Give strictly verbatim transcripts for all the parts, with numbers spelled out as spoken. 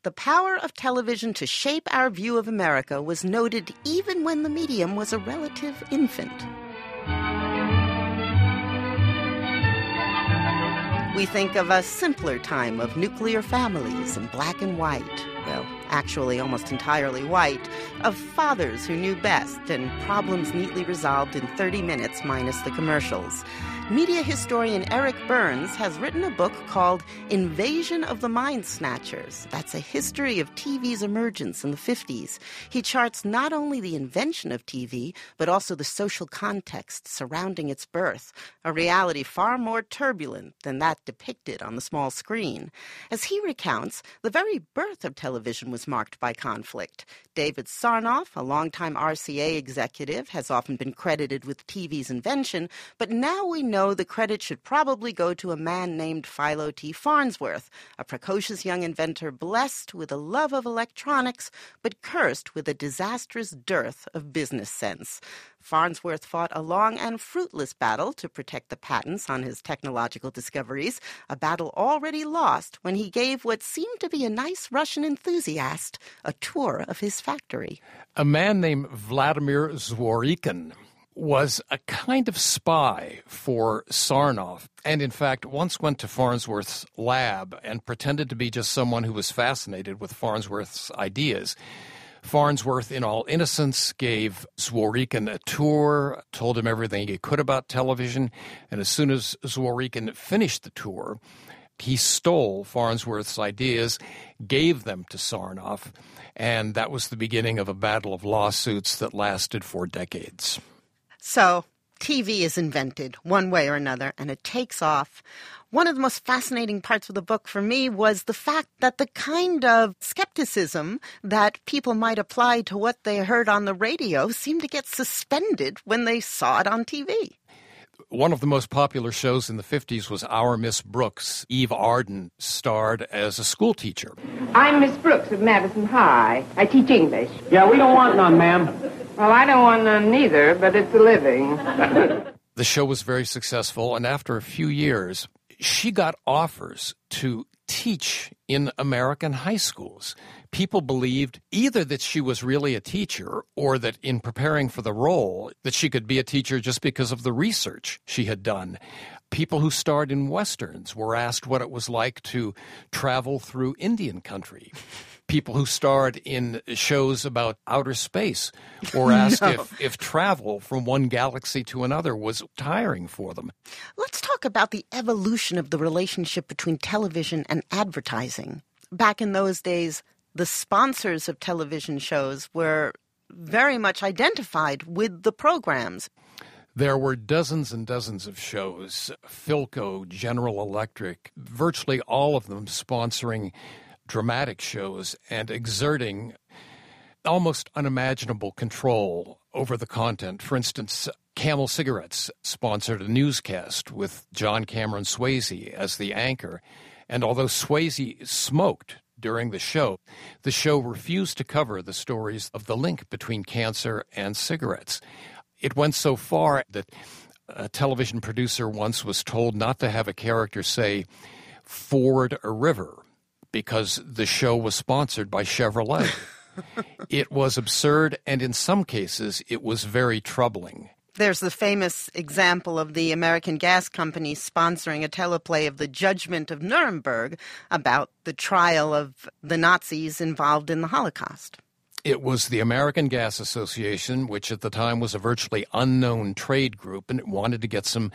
The power of television to shape our view of America was noted even when the medium was a relative infant. We think of a simpler time of nuclear families and black and white, well, actually almost entirely white, of fathers who knew best and problems neatly resolved in thirty minutes minus the commercials. Media historian Eric Burns has written a book called Invasion of the Mind Snatchers. That's a history of T V's emergence in the fifties. He charts not only the invention of T V, but also the social context surrounding its birth, a reality far more turbulent than that depicted on the small screen. As he recounts, the very birth of television was marked by conflict. David Sarnoff, a longtime R C A executive, has often been credited with T V's invention, but now we know the credit should probably go to a man named Philo T. Farnsworth, a precocious young inventor blessed with a love of electronics, but cursed with a disastrous dearth of business sense. Farnsworth fought a long and fruitless battle to protect the patents on his technological discoveries, a battle already lost when he gave what seemed to be a nice Russian enthusiast a tour of his factory. A man named Vladimir Zworykin was a kind of spy for Sarnoff, and in fact once went to Farnsworth's lab and pretended to be just someone who was fascinated with Farnsworth's ideas. Farnsworth, in all innocence, gave Zworykin a tour, told him everything he could about television, and as soon as Zworykin finished the tour, he stole Farnsworth's ideas, gave them to Sarnoff, and that was the beginning of a battle of lawsuits that lasted for decades. So, T V is invented one way or another, and it takes off. One of the most fascinating parts of the book for me was the fact that the kind of skepticism that people might apply to what they heard on the radio seemed to get suspended when they saw it on T V. One of the most popular shows in the fifties was Our Miss Brooks. Eve Arden starred as a school teacher. I'm Miss Brooks of Madison High. I teach English. Yeah, we don't want none, ma'am. Well, I don't want none neither, but it's a living. The show was very successful, and after a few years, she got offers to teach in American high schools. People believed either that she was really a teacher or that in preparing for the role, that she could be a teacher just because of the research she had done. People who starred in Westerns were asked what it was like to travel through Indian country. People who starred in shows about outer space were asked no. if, if travel from one galaxy to another was tiring for them. Let's talk about the evolution of the relationship between television and advertising. Back in those days, the sponsors of television shows were very much identified with the programs. There were dozens and dozens of shows, Philco, General Electric, virtually all of them sponsoring dramatic shows and exerting almost unimaginable control over the content. For instance, Camel Cigarettes sponsored a newscast with John Cameron Swayze as the anchor, and although Swayze smoked during the show, the show refused to cover the stories of the link between cancer and cigarettes. It went so far that a television producer once was told not to have a character say, "Ford a river," because the show was sponsored by Chevrolet. It was absurd, and in some cases, it was very troubling. There's the famous example of the American Gas Company sponsoring a teleplay of the Judgment of Nuremberg about the trial of the Nazis involved in the Holocaust. It was the American Gas Association, which at the time was a virtually unknown trade group, and it wanted to get some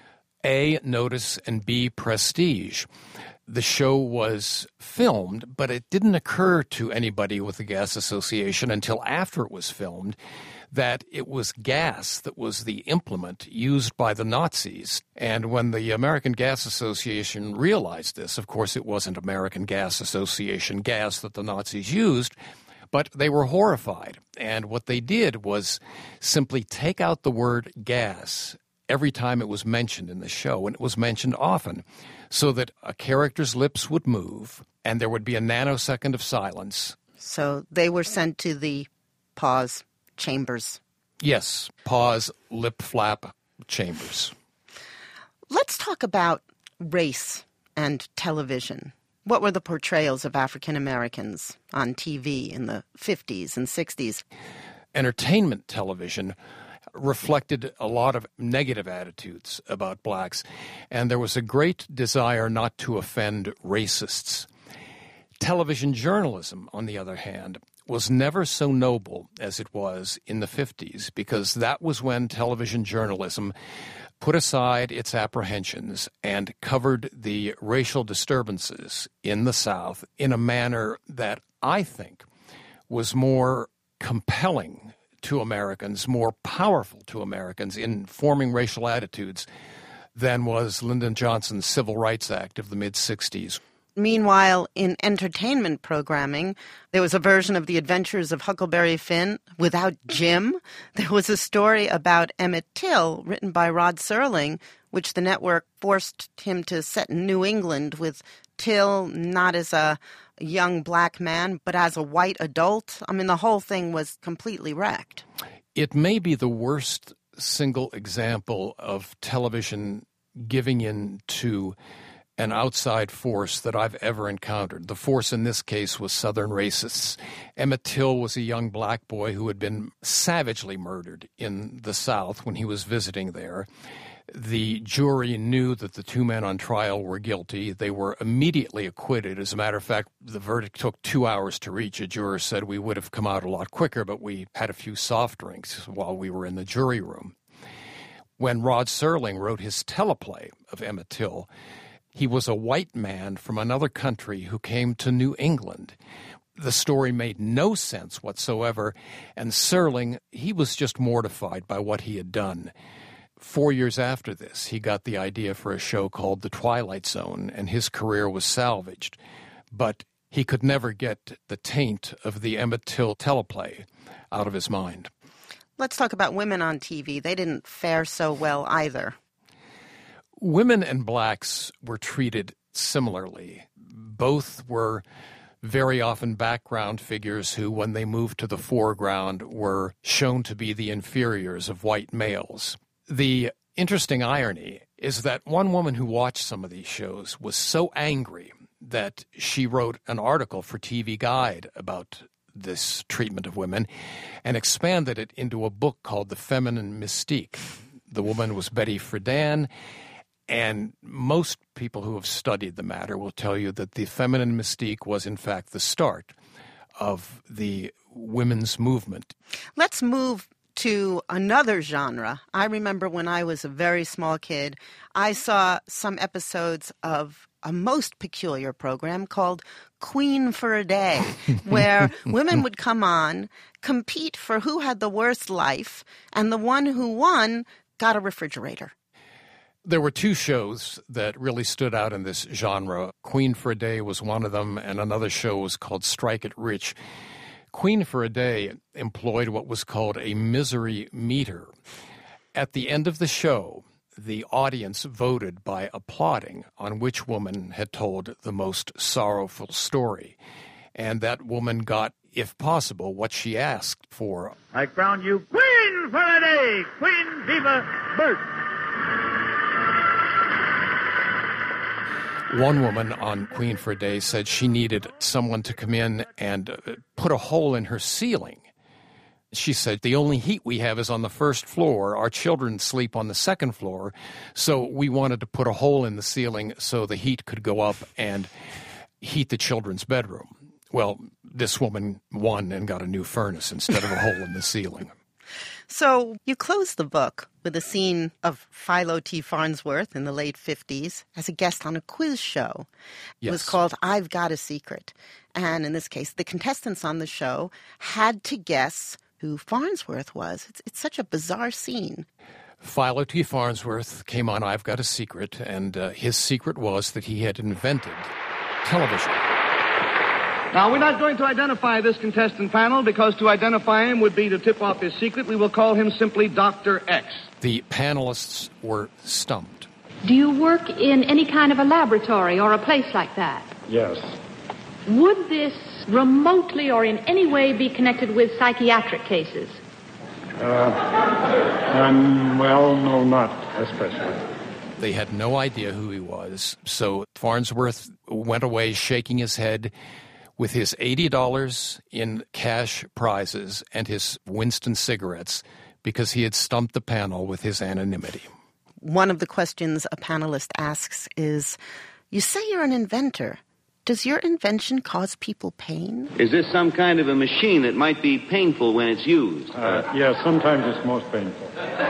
A, notice, and B, prestige. The show was filmed, but it didn't occur to anybody with the Gas Association until after it was filmed that it was gas that was the implement used by the Nazis. And when the American Gas Association realized this, of course it wasn't American Gas Association gas that the Nazis used, but they were horrified. And what they did was simply take out the word gas every time it was mentioned in the show, and it was mentioned often, so that a character's lips would move and there would be a nanosecond of silence. So they were sent to the pause chambers. Yes, pause, lip flap chambers. Let's talk about race and television. What were the portrayals of African Americans on T V in the fifties and sixties? Entertainment television reflected a lot of negative attitudes about blacks, and there was a great desire not to offend racists. Television journalism, on the other hand, was never so noble as it was in the fifties, because that was when television journalism put aside its apprehensions and covered the racial disturbances in the South in a manner that I think was more compelling to Americans, more powerful to Americans in forming racial attitudes than was Lyndon Johnson's Civil Rights Act of the mid-sixties. Meanwhile, in entertainment programming, there was a version of The Adventures of Huckleberry Finn without Jim. There was a story about Emmett Till, written by Rod Serling, which the network forced him to set in New England, with Till not as a young black man, but as a white adult. I mean, the whole thing was completely wrecked. It may be the worst single example of television giving in to an outside force that I've ever encountered. The force in this case was Southern racists. Emmett Till was a young black boy who had been savagely murdered in the South when he was visiting there. The jury knew that the two men on trial were guilty. They were immediately acquitted. As a matter of fact, the verdict took two hours to reach. A juror said we would have come out a lot quicker, but we had a few soft drinks while we were in the jury room. When Rod Serling wrote his teleplay of Emmett Till, he was a white man from another country who came to New England. The story made no sense whatsoever, and Serling, he was just mortified by what he had done. Four years after this, he got the idea for a show called The Twilight Zone, and his career was salvaged. But he could never get the taint of the Emmett Till teleplay out of his mind. Let's talk about women on T V. They didn't fare so well either. Women and blacks were treated similarly. Both were very often background figures who, when they moved to the foreground, were shown to be the inferiors of white males. The interesting irony is that one woman who watched some of these shows was so angry that she wrote an article for T V Guide about this treatment of women and expanded it into a book called The Feminine Mystique. The woman was Betty Friedan, and most people who have studied the matter will tell you that the feminine mystique was, in fact, the start of the women's movement. Let's move to another genre. I remember when I was a very small kid, I saw some episodes of a most peculiar program called Queen for a Day, where women would come on, compete for who had the worst life, and the one who won got a refrigerator. There were two shows that really stood out in this genre. Queen for a Day was one of them, and another show was called Strike It Rich. Queen for a Day employed what was called a misery meter. At the end of the show, the audience voted by applauding on which woman had told the most sorrowful story. And that woman got, if possible, what she asked for. I crown you Queen for a Day, Queen Viva Bert. One woman on Queen for a Day said she needed someone to come in and uh, put a hole in her ceiling. She said, the only heat we have is on the first floor. Our children sleep on the second floor. So we wanted to put a hole in the ceiling so the heat could go up and heat the children's bedroom. Well, this woman won and got a new furnace instead of a hole in the ceiling. So you close the book with a scene of Philo T. Farnsworth in the late fifties as a guest on a quiz show. It Yes. was called I've Got a Secret. And in this case, the contestants on the show had to guess who Farnsworth was. It's, it's such a bizarre scene. Philo T. Farnsworth came on I've Got a Secret, and uh, his secret was that he had invented television. Now, we're not going to identify this contestant panel because to identify him would be to tip off his secret. We will call him simply Doctor X. The panelists were stumped. Do you work in any kind of a laboratory or a place like that? Yes. Would this remotely or in any way be connected with psychiatric cases? Uh, um, well, no, not especially. They had no idea who he was. So Farnsworth went away shaking his head with his eighty dollars in cash prizes and his Winston cigarettes because he had stumped the panel with his anonymity. One of the questions a panelist asks is, you say you're an inventor. Does your invention cause people pain? Is this some kind of a machine that might be painful when it's used? Uh, yeah, sometimes it's most painful.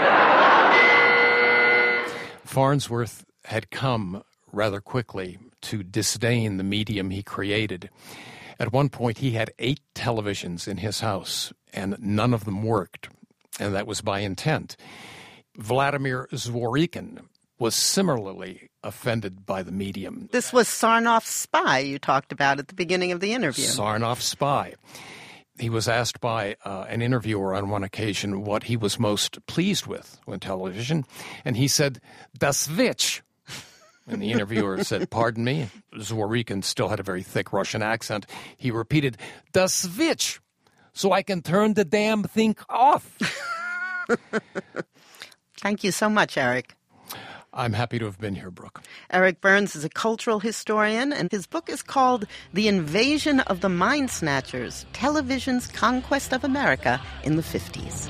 Farnsworth had come rather quickly to disdain the medium he created. At one point, he had eight televisions in his house, and none of them worked, and that was by intent. Vladimir Zworykin was similarly offended by the medium. This was Sarnoff's spy you talked about at the beginning of the interview. Sarnoff's spy. He was asked by uh, an interviewer on one occasion what he was most pleased with on television, and he said, "Das Witch." And the interviewer said, "Pardon me?" Zworykin still had a very thick Russian accent. He repeated, "Das Witch, so I can turn the damn thing off." Thank you so much, Eric. I'm happy to have been here, Brooke. Eric Burns is a cultural historian, and his book is called The Invasion of the Mind Snatchers, Television's Conquest of America in the fifties.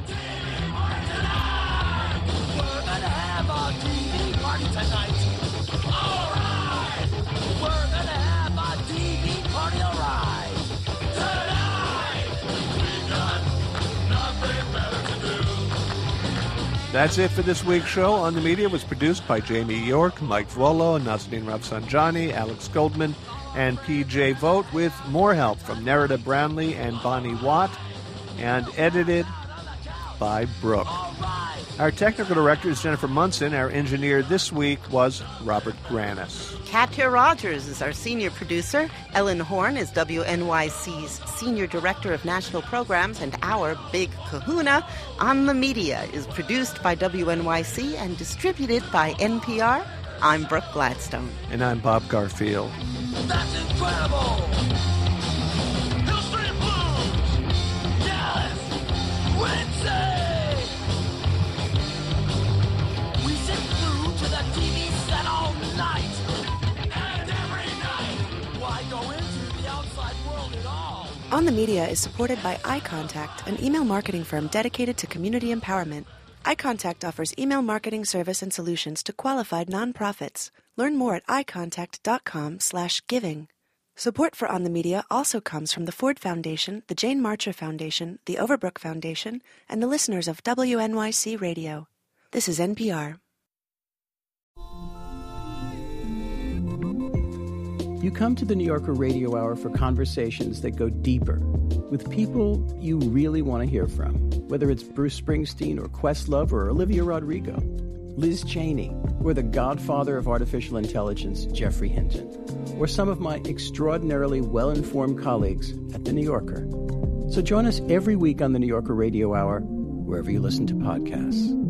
That's it for this week's show. On the Media was produced by Jamie York, Mike Volo, Nazanin Rafsanjani, Alex Goldman, and P J Vogt, with more help from Nerida Brownlee and Bonnie Watt, and edited by Brooke. Our technical director is Jennifer Munson. Our engineer this week was Robert Granis. Katya Rogers is our senior producer. Ellen Horn is W N Y C's senior director of national programs. And our big kahuna, On the Media, is produced by W N Y C and distributed by N P R. I'm Brooke Gladstone. And I'm Bob Garfield. That's incredible! History Blues! Yes! Wednesday! We sit through to the T V set all night. And every night! Why go into the outside world at all? On the Media is supported by iContact, an email marketing firm dedicated to community empowerment. iContact offers email marketing service and solutions to qualified nonprofits. Learn more at icontact.com slash giving. Support for On the Media also comes from the Ford Foundation, the Jane Marcher Foundation, the Overbrook Foundation, and the listeners of W N Y C Radio. This is N P R. You come to the New Yorker Radio Hour for conversations that go deeper with people you really want to hear from, whether it's Bruce Springsteen or Questlove or Olivia Rodrigo, Liz Cheney, or the godfather of artificial intelligence, Jeffrey Hinton, or some of my extraordinarily well-informed colleagues at The New Yorker. So join us every week on the New Yorker Radio Hour, wherever you listen to podcasts.